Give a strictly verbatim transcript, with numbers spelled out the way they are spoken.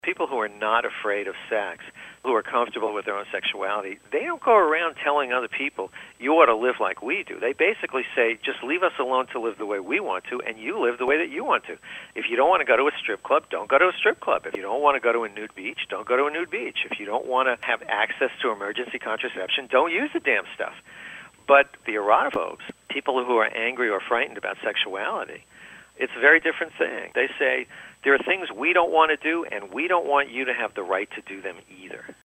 People who are not afraid of sex, who are comfortable with their own sexuality, they don't go around telling other people, you ought to live like we do. They basically say, just leave us alone to live the way we want to, and you live the way that you want to. If you don't want to go to a strip club, don't go to a strip club. If you don't want to go to a nude beach, don't go to a nude beach. If you don't want to have access to emergency contraception, don't use the damn stuff. But the erotophobes, people who are angry or frightened about sexuality, it's a very different thing. They say, there are things we don't want to do, and we don't want you to have the right to do them either.